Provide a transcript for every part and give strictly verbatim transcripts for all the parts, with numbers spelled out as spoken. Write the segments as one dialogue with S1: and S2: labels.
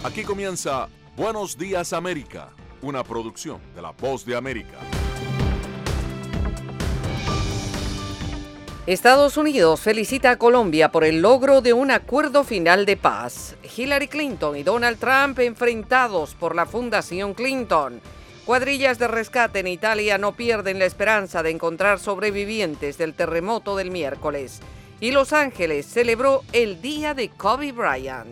S1: Aquí comienza Buenos Días América, una producción de La Voz de América.
S2: Estados Unidos felicita a Colombia por el logro de un acuerdo final de paz. Hillary Clinton y Donald Trump enfrentados por la Fundación Clinton. Cuadrillas de rescate en Italia no pierden la esperanza de encontrar sobrevivientes del terremoto del miércoles. Y Los Ángeles celebró el día de Kobe Bryant.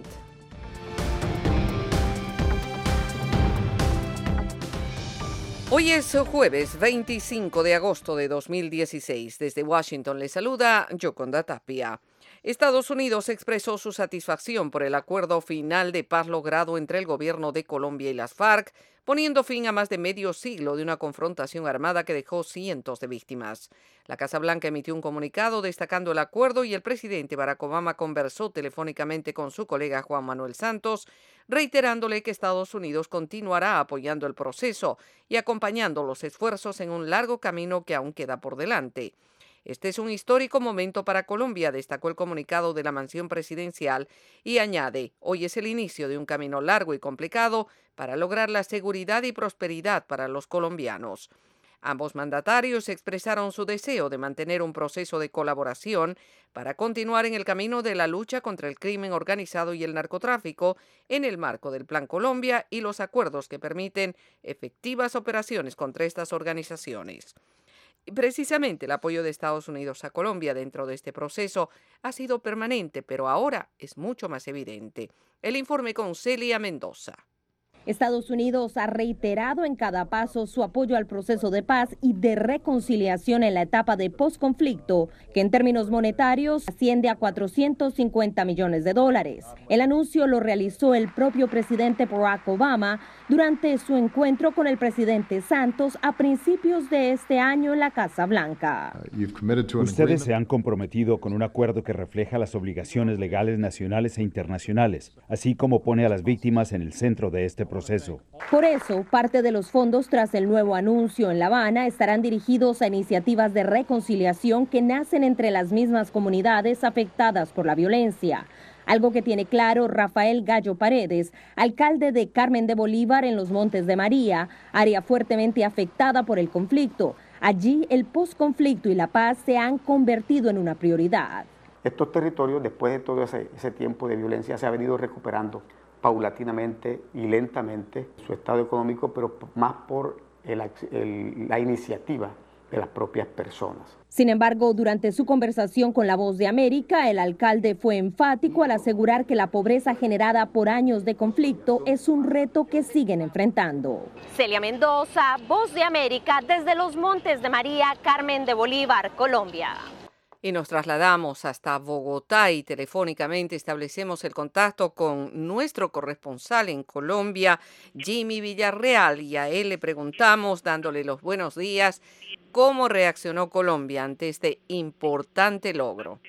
S2: Hoy es jueves veinticinco de agosto de dos mil dieciséis. Desde Washington le saluda Yoconda Tapia. Estados Unidos expresó su satisfacción por el acuerdo final de paz logrado entre el gobierno de Colombia y las FARC, poniendo fin a más de medio siglo de una confrontación armada que dejó cientos de víctimas. La Casa Blanca emitió un comunicado destacando el acuerdo y el presidente Barack Obama conversó telefónicamente con su colega Juan Manuel Santos, reiterándole que Estados Unidos continuará apoyando el proceso y acompañando los esfuerzos en un largo camino que aún queda por delante. Este es un histórico momento para Colombia, destacó el comunicado de la mansión presidencial y añade, hoy es el inicio de un camino largo y complicado para lograr la seguridad y prosperidad para los colombianos. Ambos mandatarios expresaron su deseo de mantener un proceso de colaboración para continuar en el camino de la lucha contra el crimen organizado y el narcotráfico en el marco del Plan Colombia y los acuerdos que permiten efectivas operaciones contra estas organizaciones. Precisamente el apoyo de Estados Unidos a Colombia dentro de este proceso ha sido permanente, pero ahora es mucho más evidente. El informe con Celia Mendoza.
S3: Estados Unidos ha reiterado en cada paso su apoyo al proceso de paz y de reconciliación en la etapa de posconflicto, que en términos monetarios asciende a cuatrocientos cincuenta millones de dólares. El anuncio lo realizó el propio presidente Barack Obama durante su encuentro con el presidente Santos a principios de este año en la Casa Blanca.
S4: Ustedes se han comprometido con un acuerdo que refleja las obligaciones legales nacionales e internacionales, así como pone a las víctimas en el centro de este proceso. Proceso.
S3: Por eso, parte de los fondos tras el nuevo anuncio en La Habana estarán dirigidos a iniciativas de reconciliación que nacen entre las mismas comunidades afectadas por la violencia. Algo que tiene claro Rafael Gallo Paredes, alcalde de Carmen de Bolívar en los Montes de María, área fuertemente afectada por el conflicto. Allí el posconflicto y la paz se han convertido en una prioridad.
S5: Estos territorios, después de todo ese, ese tiempo de violencia, se ha venido recuperando paulatinamente y lentamente su estado económico, pero más por el, el, la iniciativa de las propias personas.
S3: Sin embargo, durante su conversación con La Voz de América, el alcalde fue enfático al asegurar que la pobreza generada por años de conflicto es un reto que siguen enfrentando.
S6: Celia Mendoza, Voz de América, desde los Montes de María, Carmen de Bolívar, Colombia.
S2: Y nos trasladamos hasta Bogotá y telefónicamente establecemos el contacto con nuestro corresponsal en Colombia, Jimmy Villarreal, y a él le preguntamos, dándole los buenos días, cómo reaccionó Colombia ante este importante logro.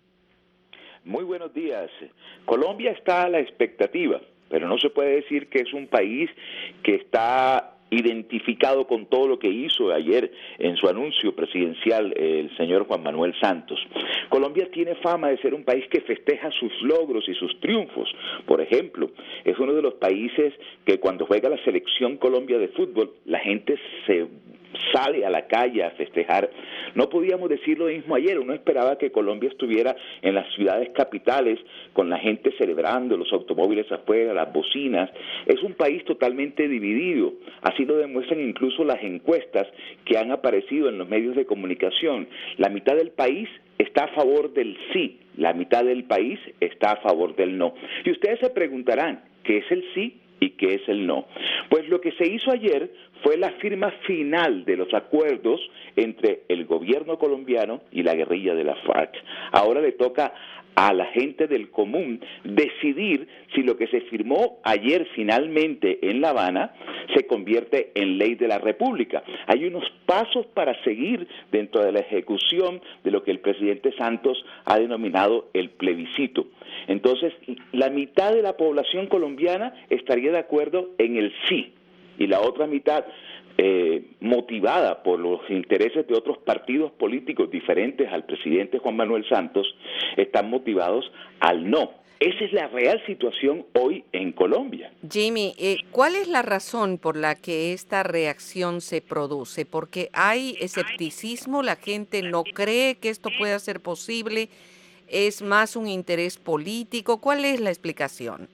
S7: Muy buenos días. Colombia está a la expectativa, pero no se puede decir que es un país que está identificado con todo lo que hizo ayer en su anuncio presidencial el señor Juan Manuel Santos. Colombia tiene fama de ser un país que festeja sus logros y sus triunfos. Por ejemplo, es uno de los países que cuando juega la selección Colombia de fútbol, la gente se sale a la calle a festejar. No podíamos decir lo mismo ayer. Uno esperaba que Colombia estuviera en las ciudades capitales con la gente celebrando, los automóviles afuera, las bocinas. Es un país totalmente dividido. Así lo demuestran incluso las encuestas que han aparecido en los medios de comunicación. La mitad del país está a favor del sí, la mitad del país está a favor del no. Y ustedes se preguntarán, ¿qué es el sí y qué es el no? Pues lo que se hizo ayer fue la firma final de los acuerdos entre el gobierno colombiano y la guerrilla de la FARC. Ahora le toca a la gente del común decidir si lo que se firmó ayer finalmente en La Habana se convierte en ley de la República. Hay unos pasos para seguir dentro de la ejecución de lo que el presidente Santos ha denominado el plebiscito. Entonces, la mitad de la población colombiana estaría de acuerdo en el sí, y la otra mitad, eh, motivada por los intereses de otros partidos políticos diferentes al presidente Juan Manuel Santos, están motivados al no. Esa es la real situación hoy en Colombia.
S2: Jimmy, eh, ¿cuál es la razón por la que esta reacción se produce? ¿Porque hay escepticismo? ¿La gente no cree que esto pueda ser posible? ¿Es más un interés político? ¿Cuál es la explicación?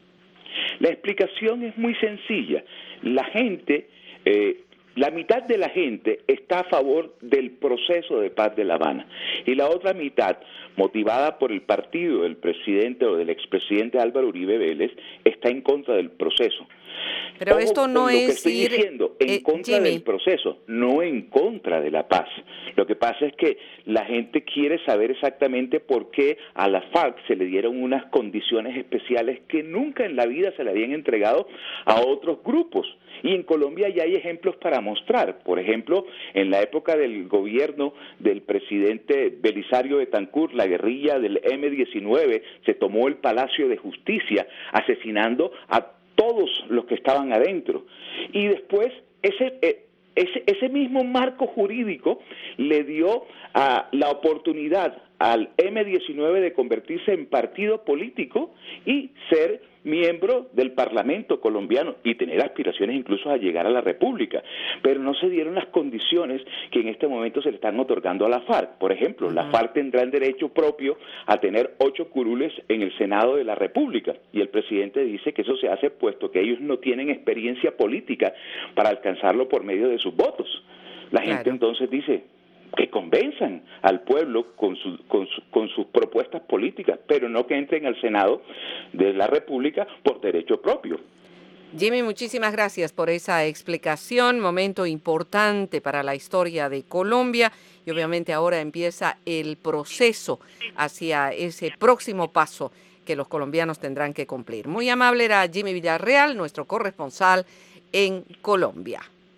S7: La explicación es muy sencilla. La gente, eh, la mitad de la gente está a favor del proceso de paz de La Habana y la otra mitad, motivada por el partido del presidente o del expresidente Álvaro Uribe Vélez, está en contra del proceso.
S2: Pero
S7: Ojo
S2: esto no
S7: con lo que
S2: es
S7: estoy
S2: ir,
S7: diciendo, en
S2: eh,
S7: contra
S2: Jimmy.
S7: del proceso, no en contra de la paz. Lo que pasa es que la gente quiere saber exactamente por qué a la FARC se le dieron unas condiciones especiales que nunca en la vida se le habían entregado a otros grupos. Y en Colombia ya hay ejemplos para mostrar. Por ejemplo, en la época del gobierno del presidente Belisario Betancur, la guerrilla del eme diecinueve se tomó el Palacio de Justicia, asesinando a todos los que estaban adentro. Y después ese, eh, ese, ese mismo marco jurídico le dio a la oportunidad al eme diecinueve de convertirse en partido político y ser miembro del Parlamento colombiano y tener aspiraciones incluso a llegar a la República, pero no se dieron las condiciones que en este momento se le están otorgando a la FARC. Por ejemplo, uh-huh. la FARC tendrá el derecho propio a tener ocho curules en el Senado de la República y el presidente dice que eso se hace puesto que ellos no tienen experiencia política para alcanzarlo por medio de sus votos. La gente claro. entonces dice que convenzan al pueblo con, su, con, su, con sus propuestas políticas, pero no que entren al Senado de la República por derecho propio.
S2: Jimmy, muchísimas gracias por esa explicación, momento importante para la historia de Colombia y obviamente ahora empieza el proceso hacia ese próximo paso que los colombianos tendrán que cumplir. Muy amable era Jimmy Villarreal, nuestro corresponsal en Colombia.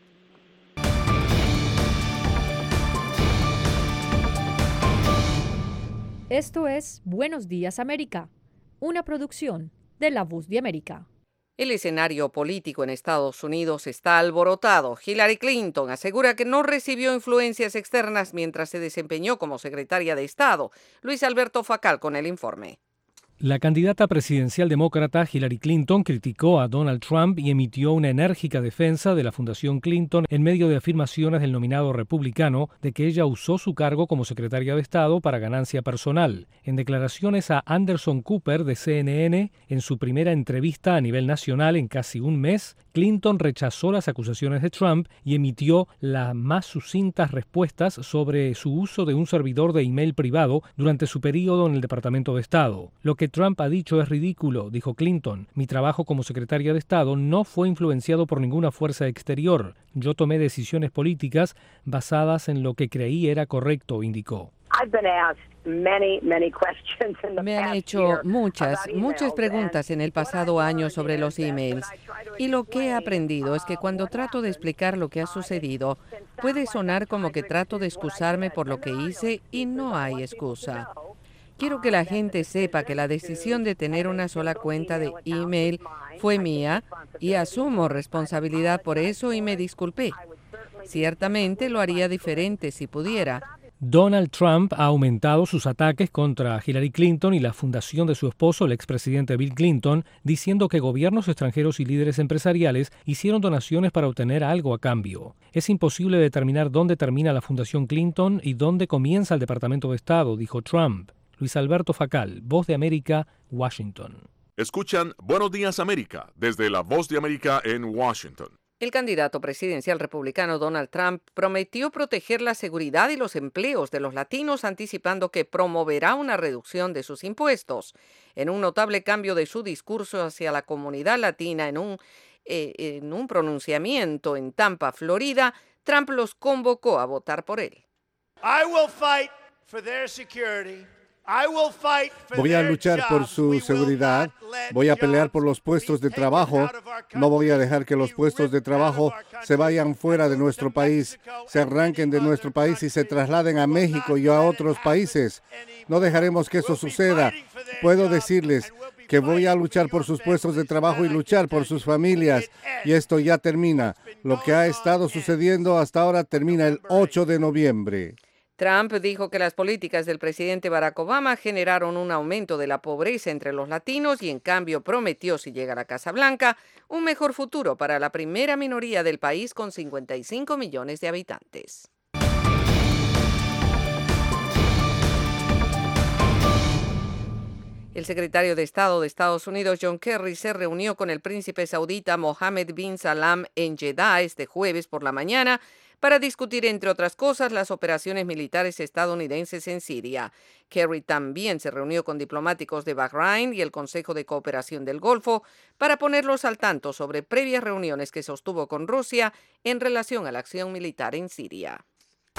S8: Esto es Buenos Días América, una producción de La Voz de América.
S2: El escenario político en Estados Unidos está alborotado. Hillary Clinton asegura que no recibió influencias externas mientras se desempeñó como secretaria de Estado. Luis Alberto Facal con el informe.
S9: La candidata presidencial demócrata Hillary Clinton criticó a Donald Trump y emitió una enérgica defensa de la Fundación Clinton en medio de afirmaciones del nominado republicano de que ella usó su cargo como secretaria de Estado para ganancia personal. En declaraciones a Anderson Cooper de C N N, en su primera entrevista a nivel nacional en casi un mes, Clinton rechazó las acusaciones de Trump y emitió las más sucintas respuestas sobre su uso de un servidor de email privado durante su periodo en el Departamento de Estado. Lo que Trump ha dicho es ridículo, dijo Clinton. Mi trabajo como secretaria de Estado no fue influenciado por ninguna fuerza exterior. Yo tomé decisiones políticas basadas en lo que creí era correcto, indicó.
S2: Me han hecho muchas, muchas preguntas en el pasado año sobre los emails. Y lo que he aprendido es que cuando trato de explicar lo que ha sucedido, puede sonar como que trato de excusarme por lo que hice y no hay excusa. Quiero que la gente sepa que la decisión de tener una sola cuenta de email fue mía y asumo responsabilidad por eso y me disculpé. Ciertamente lo haría diferente si pudiera.
S9: Donald Trump ha aumentado sus ataques contra Hillary Clinton y la fundación de su esposo, el expresidente Bill Clinton, diciendo que gobiernos extranjeros y líderes empresariales hicieron donaciones para obtener algo a cambio. Es imposible determinar dónde termina la Fundación Clinton y dónde comienza el Departamento de Estado, dijo Trump. Luis Alberto Facal, Voz de América, Washington.
S1: Escuchan Buenos Días América desde la Voz de América en Washington.
S2: El candidato presidencial republicano Donald Trump prometió proteger la seguridad y los empleos de los latinos, anticipando que promoverá una reducción de sus impuestos. En un notable cambio de su discurso hacia la comunidad latina en un, eh, en un pronunciamiento en Tampa, Florida, Trump los convocó a votar por él.
S10: I will fight for their security.
S11: Voy a luchar por su seguridad, voy a pelear por los puestos de trabajo, no voy a dejar que los puestos de trabajo se vayan fuera de nuestro país, se arranquen de nuestro país y se trasladen a México y a otros países. No dejaremos que eso suceda. Puedo decirles que voy a luchar por sus puestos de trabajo y luchar por sus familias. Y esto ya termina. Lo que ha estado sucediendo hasta ahora termina el ocho de noviembre.
S2: Trump dijo que las políticas del presidente Barack Obama generaron un aumento de la pobreza entre los latinos y en cambio prometió, si llega a la Casa Blanca, un mejor futuro para la primera minoría del país con cincuenta y cinco millones de habitantes. El secretario de Estado de Estados Unidos, John Kerry, se reunió con el príncipe saudita Mohammed bin Salman en Jeddah este jueves por la mañana para discutir, entre otras cosas, las operaciones militares estadounidenses en Siria. Kerry también se reunió con diplomáticos de Bahrein y el Consejo de Cooperación del Golfo para ponerlos al tanto sobre previas reuniones que sostuvo con Rusia en relación a la acción militar en Siria.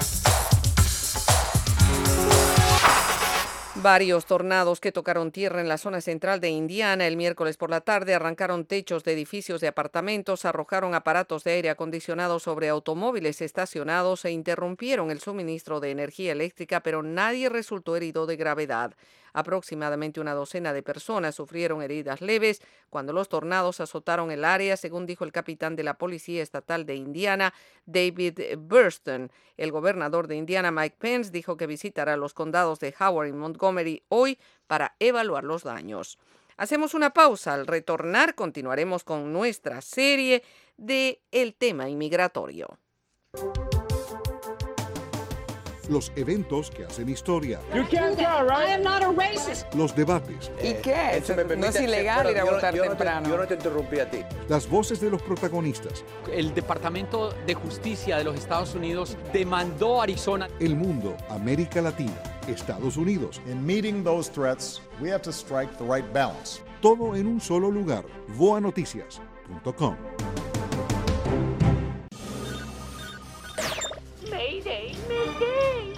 S2: Varios tornados que tocaron tierra en la zona central de Indiana el miércoles por la tarde arrancaron techos de edificios de apartamentos, arrojaron aparatos de aire acondicionado sobre automóviles estacionados e interrumpieron el suministro de energía eléctrica, pero nadie resultó herido de gravedad. Aproximadamente una docena de personas sufrieron heridas leves cuando los tornados azotaron el área, según dijo el capitán de la Policía Estatal de Indiana, David Burston. El gobernador de Indiana, Mike Pence, dijo que visitará los condados de Howard y Montgomery hoy para evaluar los daños. Hacemos una pausa. Al retornar continuaremos con nuestra serie de el tema inmigratorio.
S12: Los eventos que hacen historia.
S13: You can't go, right? I am not a racist.
S12: Los debates.
S14: ¿Y qué? No es ilegal ir a votar temprano.
S15: Yo no te interrumpí a ti.
S12: Las voces de los protagonistas.
S16: El Departamento de Justicia de los Estados Unidos demandó a Arizona.
S12: El mundo, América Latina, Estados Unidos.
S17: In meeting those threats, we have to strike the right balance.
S12: Todo en un solo lugar. voa noticias punto com.
S18: Mayday, mayday.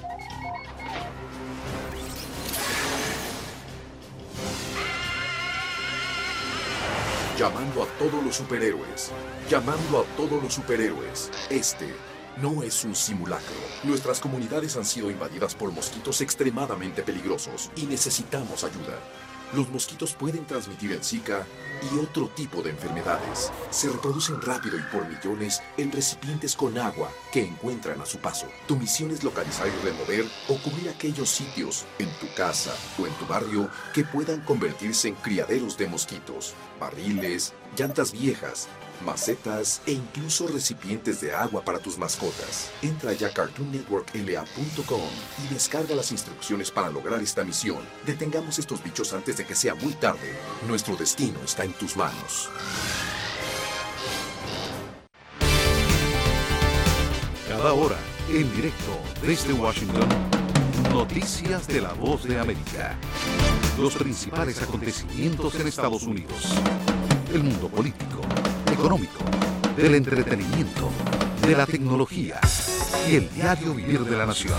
S1: Llamando a todos los superhéroes. Llamando a todos los superhéroes. Este no es un simulacro. Nuestras comunidades han sido invadidas por mosquitos extremadamente peligrosos y necesitamos ayuda. Los mosquitos pueden transmitir el Zika y otro tipo de enfermedades. Se reproducen rápido y por millones en recipientes con agua que encuentran a su paso. Tu misión es localizar y remover o cubrir aquellos sitios en tu casa o en tu barrio que puedan convertirse en criaderos de mosquitos, barriles, llantas viejas, macetas e incluso recipientes de agua para tus mascotas. Entra ya a cartoon network l a punto com y descarga las instrucciones para lograr esta misión. Detengamos estos bichos antes de que sea muy tarde. Nuestro destino está en tus manos.
S12: Cada hora, en directo desde Washington, noticias de la Voz de América. Los principales acontecimientos en Estados Unidos. El mundo político, económico, del entretenimiento, de la tecnología y el diario vivir de la nación.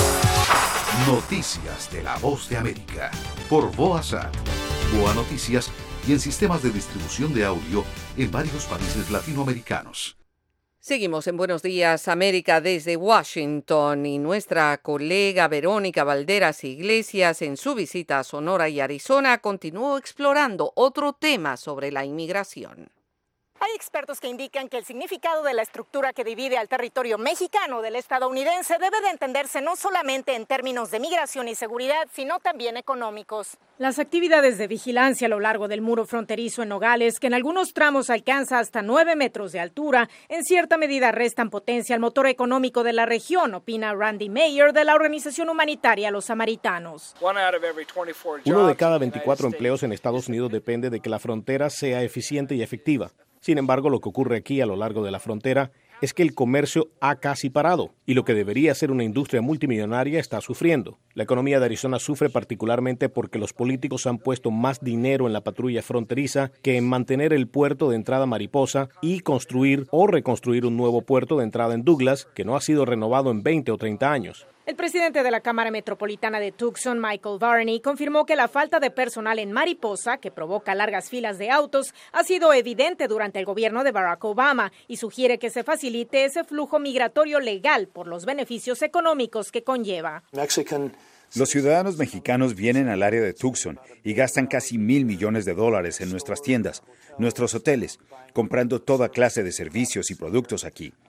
S12: Noticias de la Voz de América por VoaSat, Voa Noticias y en sistemas de distribución de audio en varios países latinoamericanos.
S2: Seguimos en Buenos Días América desde Washington y nuestra colega Verónica Valderas Iglesias en su visita a Sonora y Arizona continuó explorando otro tema sobre la inmigración.
S19: Hay expertos que indican que el significado de la estructura que divide al territorio mexicano del estadounidense debe de entenderse no solamente en términos de migración y seguridad, sino también económicos. Las actividades de vigilancia a lo largo del muro fronterizo en Nogales, que en algunos tramos alcanza hasta nueve metros de altura, en cierta medida restan potencia al motor económico de la región, opina Randy Mayer de la organización humanitaria Los Samaritanos.
S20: Uno de cada veinticuatro empleos en Estados Unidos depende de que la frontera sea eficiente y efectiva. Sin embargo, lo que ocurre aquí a lo largo de la frontera es que el comercio ha casi parado y lo que debería ser una industria multimillonaria está sufriendo. La economía de Arizona sufre particularmente porque los políticos han puesto más dinero en la patrulla fronteriza que en mantener el puerto de entrada Mariposa y construir o reconstruir un nuevo puerto de entrada en Douglas, que no ha sido renovado en veinte o treinta años.
S19: El presidente de la Cámara Metropolitana de Tucson, Michael Varney, confirmó que la falta de personal en Mariposa, que provoca largas filas de autos, ha sido evidente durante el gobierno de Barack Obama y sugiere que se facilite ese flujo migratorio legal por los beneficios económicos que conlleva.
S4: Los ciudadanos mexicanos vienen al área de Tucson y gastan casi mil millones de dólares en nuestras tiendas, nuestros hoteles, comprando toda clase de servicios y productos aquí.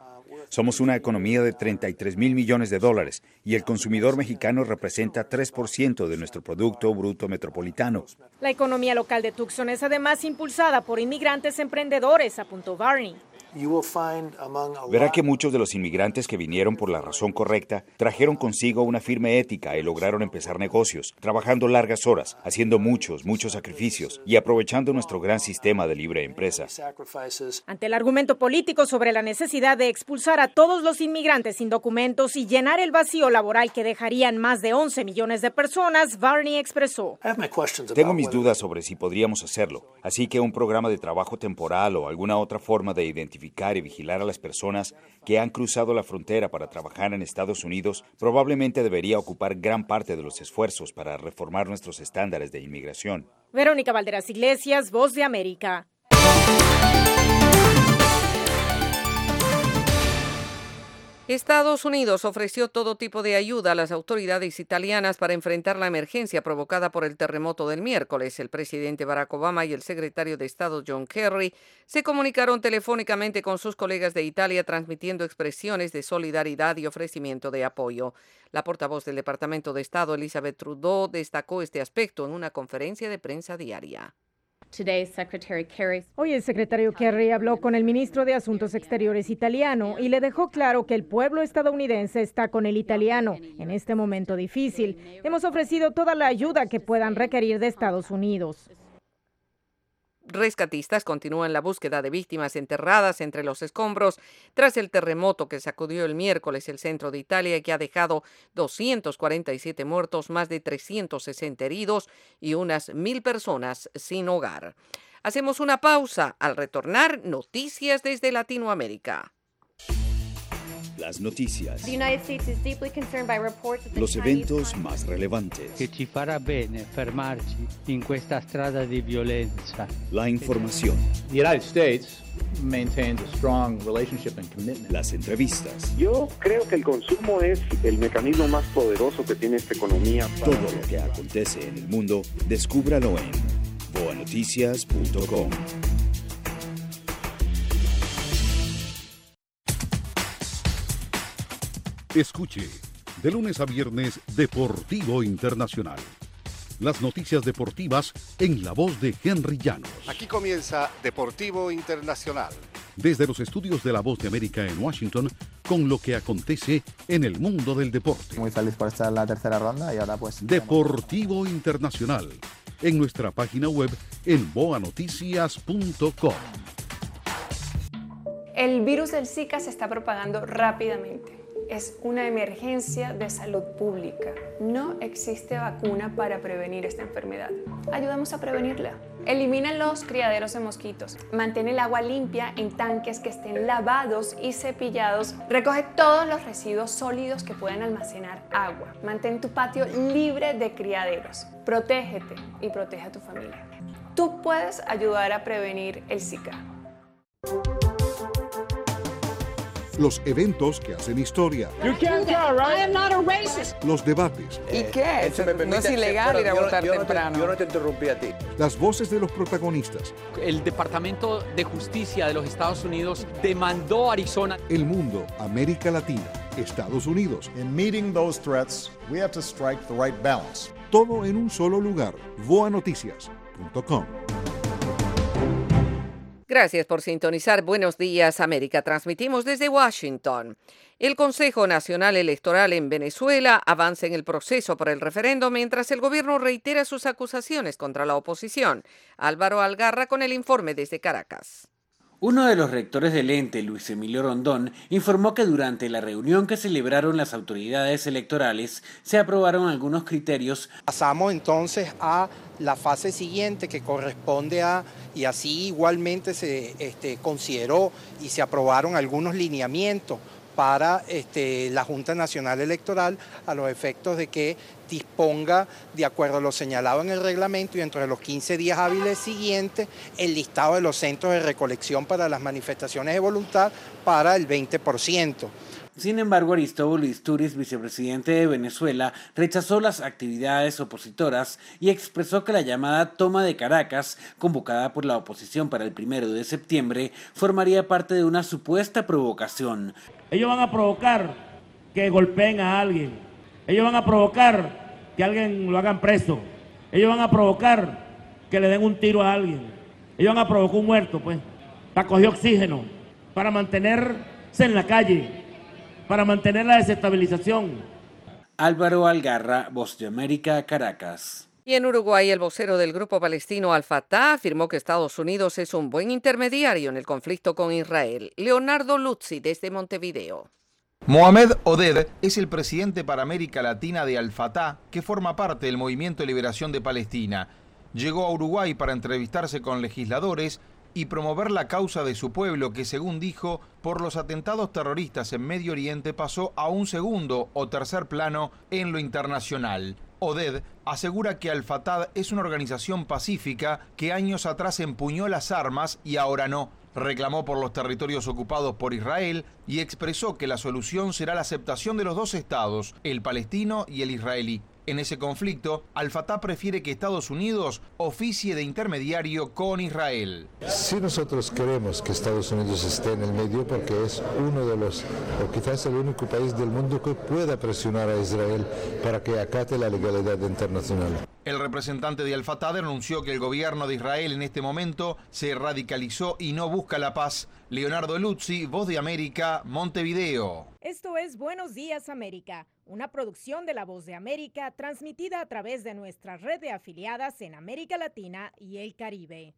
S4: Somos una economía de treinta y tres mil millones de dólares y el consumidor mexicano representa tres por ciento de nuestro Producto Bruto Metropolitano.
S19: La economía local de Tucson es además impulsada por inmigrantes emprendedores, apuntó Varney.
S4: Verá que muchos de los inmigrantes que vinieron por la razón correcta trajeron consigo una firme ética y lograron empezar negocios, trabajando largas horas, haciendo muchos, muchos sacrificios y aprovechando nuestro gran sistema de libre empresa.
S19: Ante el argumento político sobre la necesidad de expulsar a todos los inmigrantes sin documentos y llenar el vacío laboral que dejarían más de once millones de personas, Varney expresó:
S4: Tengo mis dudas sobre si podríamos hacerlo, así que un programa de trabajo temporal o alguna otra forma de identificar y vigilar a las personas que han cruzado la frontera para trabajar en Estados Unidos probablemente debería ocupar gran parte de los esfuerzos para reformar nuestros estándares de inmigración.
S19: Verónica Valderas Iglesias, Voz de América.
S2: Estados Unidos ofreció todo tipo de ayuda a las autoridades italianas para enfrentar la emergencia provocada por el terremoto del miércoles. El presidente Barack Obama y el secretario de Estado John Kerry se comunicaron telefónicamente con sus colegas de Italia, transmitiendo expresiones de solidaridad y ofrecimiento de apoyo. La portavoz del Departamento de Estado, Elizabeth Trudeau, destacó este aspecto en una conferencia de prensa diaria.
S19: Hoy el secretario Kerry habló con el ministro de Asuntos Exteriores italiano y le dejó claro que el pueblo estadounidense está con el italiano en este momento difícil. Hemos ofrecido toda la ayuda que puedan requerir de Estados Unidos.
S2: Rescatistas continúan la búsqueda de víctimas enterradas entre los escombros tras el terremoto que sacudió el miércoles el centro de Italia y que ha dejado doscientos cuarenta y siete muertos, más de trescientos sesenta heridos y unas mil personas sin hogar. Hacemos una pausa. Al retornar, noticias desde Latinoamérica.
S15: Las noticias. Los eventos más relevantes.
S21: Que ci farà bene fermarci in questa strada di violenza.
S15: La información.
S22: The United States maintains a strong relationship and commitment.
S15: Las entrevistas.
S23: Yo creo que el consumo es el mecanismo más poderoso que tiene esta economía.
S15: Para... Todo lo que acontece en el mundo, descúbralo en boa noticias punto com.
S12: Escuche, de lunes a viernes, Deportivo Internacional. Las noticias deportivas en la voz de Henry Llanos.
S24: Aquí comienza Deportivo Internacional.
S12: Desde los estudios de La Voz de América en Washington, con lo que acontece en el mundo del deporte.
S25: Muy feliz por estar en la tercera ronda y ahora pues...
S12: Deportivo Internacional, en nuestra página web en boa noticias punto com.
S26: El virus del Zika se está propagando rápidamente. Es una emergencia de salud pública. No existe vacuna para prevenir esta enfermedad. Ayudamos a prevenirla. Elimina los criaderos de mosquitos. Mantén el agua limpia en tanques que estén lavados y cepillados. Recoge todos los residuos sólidos que puedan almacenar agua. Mantén tu patio libre de criaderos. Protégete y protege a tu familia. Tú puedes ayudar a prevenir el Zika.
S12: Los eventos que hacen historia.
S13: You can't tell, right? I am not a racist.
S12: Los debates.
S14: ¿Y qué? Eh, me no es ilegal ir a votar
S27: yo, yo
S14: temprano.
S27: No te, yo no te interrumpí a ti.
S12: Las voces de los protagonistas.
S16: El Departamento de Justicia de los Estados Unidos demandó a Arizona.
S12: El mundo, América Latina, Estados Unidos.
S17: In meeting those threats, we have to strike the right balance.
S12: Todo en un solo lugar. boa noticias punto com.
S2: Gracias por sintonizar. Buenos días, América. Transmitimos desde Washington. El Consejo Nacional Electoral en Venezuela avanza en el proceso por el referendo mientras el gobierno reitera sus acusaciones contra la oposición. Álvaro Algarra con el informe desde Caracas.
S28: Uno de los rectores del ente, Luis Emilio Rondón, informó que durante la reunión que celebraron las autoridades electorales se aprobaron algunos criterios.
S29: Pasamos entonces a la fase siguiente que corresponde a, y así igualmente se este, consideró y se aprobaron algunos lineamientos para este, la Junta Nacional Electoral a los efectos de que disponga, de acuerdo a lo señalado en el reglamento y dentro de los quince días hábiles siguientes, el listado de los centros de recolección para las manifestaciones de voluntad para el veinte por ciento.
S28: Sin embargo, Aristóbulo Istúriz, vicepresidente de Venezuela, rechazó las actividades opositoras y expresó que la llamada toma de Caracas, convocada por la oposición para el primero de septiembre, formaría parte de una supuesta provocación.
S3: Ellos van a provocar que golpeen a alguien, ellos van a provocar que alguien lo hagan preso, ellos van a provocar que le den un tiro a alguien, ellos van a provocar un muerto, pues, para coger oxígeno, para mantenerse en la calle, para mantener la desestabilización.
S28: Álvaro Algarra, Voz de América, Caracas.
S2: Y en Uruguay, el vocero del grupo palestino Al-Fatah afirmó que Estados Unidos es un buen intermediario en el conflicto con Israel. Leonardo Luzzi, desde Montevideo.
S5: Mohamed Oded es el presidente para América Latina de Al-Fatah, que forma parte del Movimiento de Liberación de Palestina. Llegó a Uruguay para entrevistarse con legisladores y promover la causa de su pueblo que, según dijo, por los atentados terroristas en Medio Oriente pasó a un segundo o tercer plano en lo internacional. Oded asegura que Al-Fatah es una organización pacífica que años atrás empuñó las armas y ahora no. Reclamó por los territorios ocupados por Israel y expresó que la solución será la aceptación de los dos estados, el palestino y el israelí. En ese conflicto, Al-Fatah prefiere que Estados Unidos oficie de intermediario con Israel.
S6: Sí, nosotros queremos que Estados Unidos esté en el medio porque es uno de los, o quizás el único país del mundo que pueda presionar a Israel para que acate la legalidad internacional.
S5: El representante de Al-Fatah denunció que el gobierno de Israel en este momento se radicalizó y no busca la paz. Leonardo Luzzi, Voz de América, Montevideo.
S19: Esto es Buenos Días América, una producción de La Voz de América transmitida a través de nuestra red de afiliadas en América Latina y el Caribe.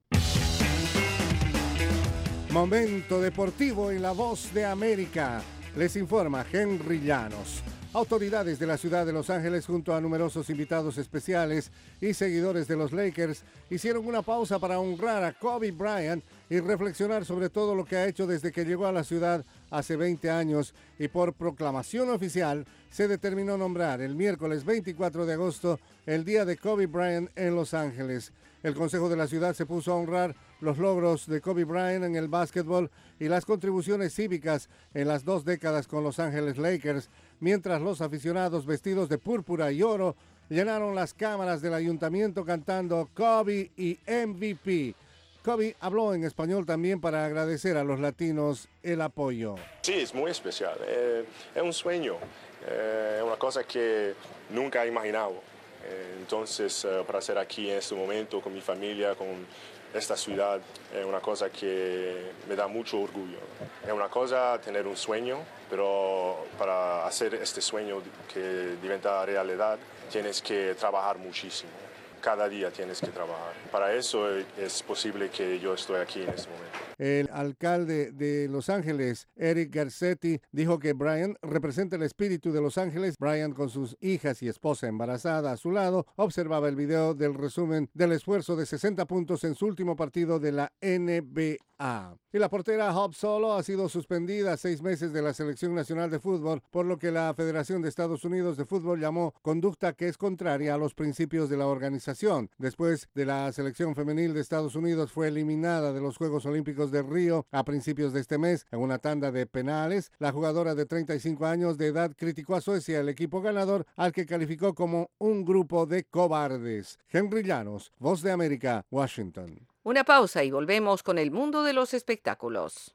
S7: Momento deportivo en La Voz de América. Les informa Henry Llanos. Autoridades de la ciudad de Los Ángeles junto a numerosos invitados especiales y seguidores de los Lakers hicieron una pausa para honrar a Kobe Bryant y reflexionar sobre todo lo que ha hecho desde que llegó a la ciudad hace veinte años y por proclamación oficial se determinó nombrar el miércoles veinticuatro de agosto el día de Kobe Bryant en Los Ángeles. El Consejo de la Ciudad se puso a honrar los logros de Kobe Bryant en el básquetbol y las contribuciones cívicas en las dos décadas con Los Ángeles Lakers, mientras los aficionados vestidos de púrpura y oro llenaron las cámaras del ayuntamiento cantando Kobe y M V P. Kobe habló en español también para agradecer a los latinos el apoyo.
S8: Sí, es muy especial, eh, es un sueño, eh, es una cosa que nunca he imaginado. Eh, entonces, eh, para estar aquí en este momento con mi familia, con esta ciudad, es una cosa que me da mucho orgullo. Es una cosa tener un sueño, pero para hacer este sueño que diventa realidad, tienes que trabajar muchísimo. Cada día tienes que trabajar. Para eso es posible que yo estoy aquí en este momento.
S7: El alcalde de Los Ángeles, Eric Garcetti, dijo que Bryant representa el espíritu de Los Ángeles. Bryant, con sus hijas y esposa embarazada a su lado, observaba el video del resumen del esfuerzo de sesenta puntos en su último partido de la N B A. Y la portera Hope Solo ha sido suspendida seis meses de la Selección Nacional de Fútbol, por lo que la Federación de Estados Unidos de Fútbol llamó conducta que es contraria a los principios de la organización. Después de la selección femenil de Estados Unidos fue eliminada de los Juegos Olímpicos de Río a principios de este mes en una tanda de penales, la jugadora de treinta y cinco años de edad criticó a Suecia, el equipo ganador, al que calificó como un grupo de cobardes. Henry Llanos, Voz de América, Washington.
S2: Una pausa y volvemos con el mundo de los espectáculos.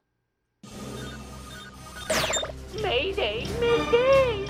S18: Mayday, Mayday.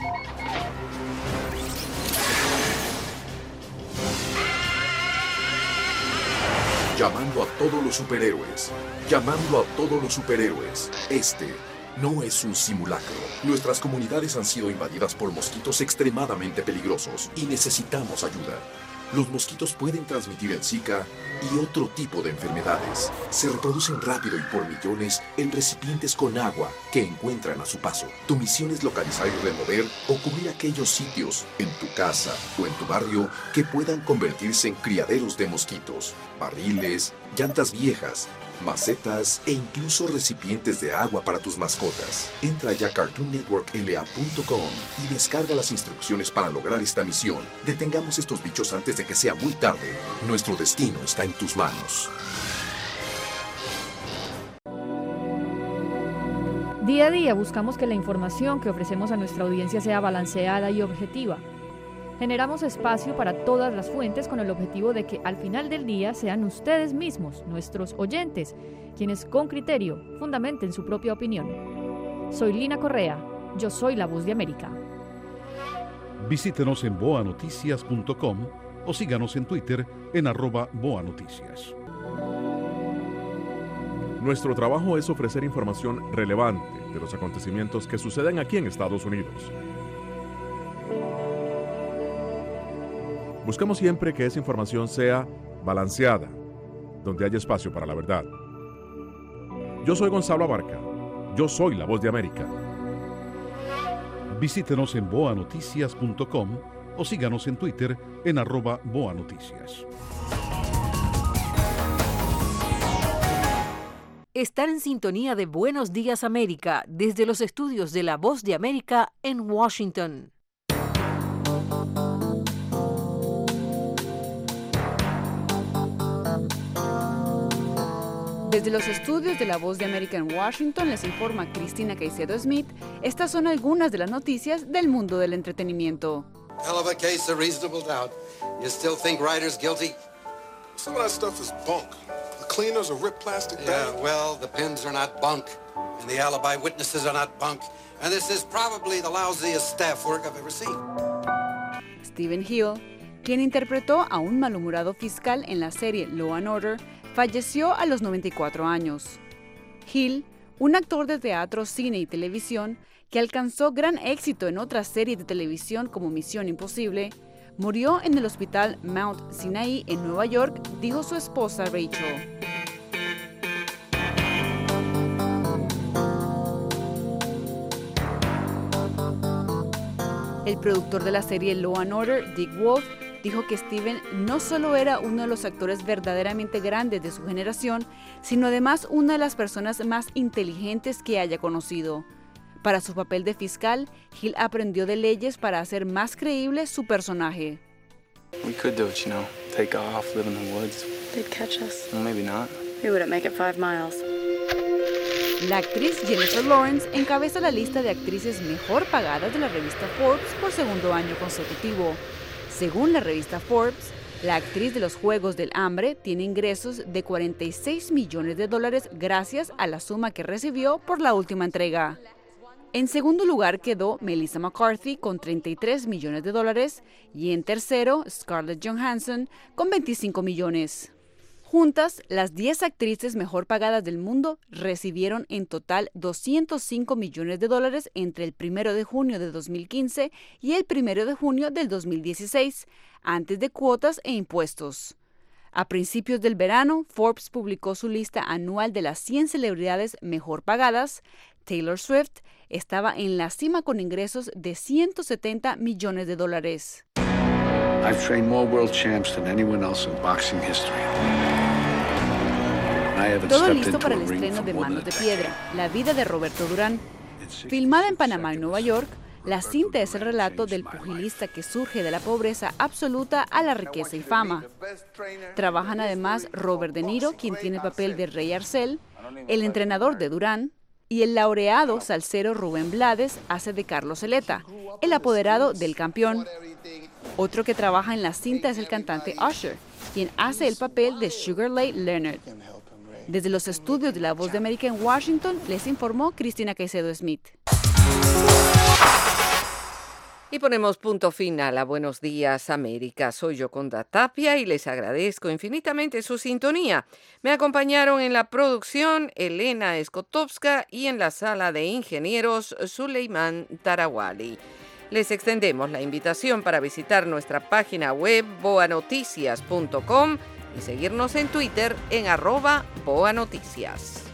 S1: Llamando a todos los superhéroes. Llamando a todos los superhéroes. Este no es un simulacro. Nuestras comunidades han sido invadidas por mosquitos extremadamente peligrosos y necesitamos ayuda. Los mosquitos pueden transmitir el Zika y otro tipo de enfermedades. Se reproducen rápido y por millones en recipientes con agua que encuentran a su paso. Tu misión es localizar y remover o cubrir aquellos sitios en tu casa o en tu barrio que puedan convertirse en criaderos de mosquitos, barriles, llantas viejas, macetas e incluso recipientes de agua para tus mascotas. Entra ya a cartoon network l a punto com y descarga las instrucciones para lograr esta misión. Detengamos estos bichos antes de que sea muy tarde. Nuestro destino está en tus manos.
S4: Día a día buscamos que la información que ofrecemos a nuestra audiencia sea balanceada y objetiva. Generamos espacio para todas las fuentes con el objetivo de que al final del día sean ustedes mismos, nuestros oyentes, quienes con criterio fundamenten su propia opinión. Soy Lina Correa, yo soy la Voz de América.
S12: Visítenos en boa noticias punto com o síganos en Twitter en arroba boanoticias.
S9: Nuestro trabajo es ofrecer información relevante de los acontecimientos que suceden aquí en Estados Unidos. Buscamos siempre que esa información sea balanceada, donde haya espacio para la verdad. Yo soy Gonzalo Abarca. Yo soy la Voz de América.
S12: Visítenos en boa noticias punto com o síganos en Twitter en arroba boanoticias.
S10: Están en sintonía de Buenos Días América desde los estudios de La Voz de América en Washington.
S11: Desde los estudios de La Voz de América en Washington les informa Cristina Caicedo Smith. Estas son algunas de las noticias del mundo del entretenimiento.
S20: Hell of a case of reasonable doubt. You still think Ryder's guilty?
S21: Some of that stuff is bunk. The cleaners are ripped plastic bags.
S20: Yeah, well, the pins are not bunk, and the alibi witnesses are not bunk, and this is probably the lousiest staff work I've ever seen.
S11: Stephen Hill, quien interpretó a un malhumorado fiscal en la serie Law and Order, falleció a los noventa y cuatro años. Hill, un actor de teatro, cine y televisión que alcanzó gran éxito en otras series de televisión como Misión Imposible, murió en el hospital Mount Sinai en Nueva York, dijo su esposa Rachel. El productor de la serie Law and Order, Dick Wolf, dijo que Steven no solo era uno de los actores verdaderamente grandes de su generación, sino además una de las personas más inteligentes que haya conocido. Para su papel de fiscal, Hill aprendió de leyes para hacer más creíble su personaje.
S22: We could do it, you know. Take off, live in the woods.
S23: They'd catch us.
S22: Well, maybe not.
S23: We wouldn't make it five miles.
S11: La actriz Jennifer Lawrence encabeza la lista de actrices mejor pagadas de la revista Forbes por segundo año consecutivo. Según la revista Forbes, la actriz de los Juegos del Hambre tiene ingresos de cuarenta y seis millones de dólares gracias a la suma que recibió por la última entrega. En segundo lugar quedó Melissa McCarthy con treinta y tres millones de dólares y en tercero Scarlett Johansson con veinticinco millones. Juntas, las diez actrices mejor pagadas del mundo recibieron en total doscientos cinco millones de dólares entre el primero de junio de dos mil quince y el primero de junio del dos mil dieciséis, antes de cuotas e impuestos. A principios del verano, Forbes publicó su lista anual de las cien celebridades mejor pagadas. Taylor Swift estaba en la cima con ingresos de ciento setenta millones de dólares.
S27: I've trained more world champs than anyone else in boxing history.
S11: Todo listo para el estreno de Manos de Piedra, la vida de Roberto Durán. Filmada en Panamá y Nueva York, la cinta es el relato del pugilista que surge de la pobreza absoluta a la riqueza y fama. Trabajan además Robert De Niro, quien tiene el papel de Rey Arcel, el entrenador de Durán, y el laureado salsero Rubén Blades hace de Carlos Zeleta, el apoderado del campeón. Otro que trabaja en la cinta es el cantante Usher, quien hace el papel de Sugar Ray Leonard. Desde los estudios de La Voz de América en Washington, les informó Cristina Caicedo Smith.
S2: Y ponemos punto final a Buenos Días América. Soy Yoconda Tapia y les agradezco infinitamente su sintonía. Me acompañaron en la producción Elena Skotowska y en la sala de ingenieros Suleiman Tarawali. Les extendemos la invitación para visitar nuestra página web boa noticias punto com y seguirnos en Twitter en arroba boanoticias.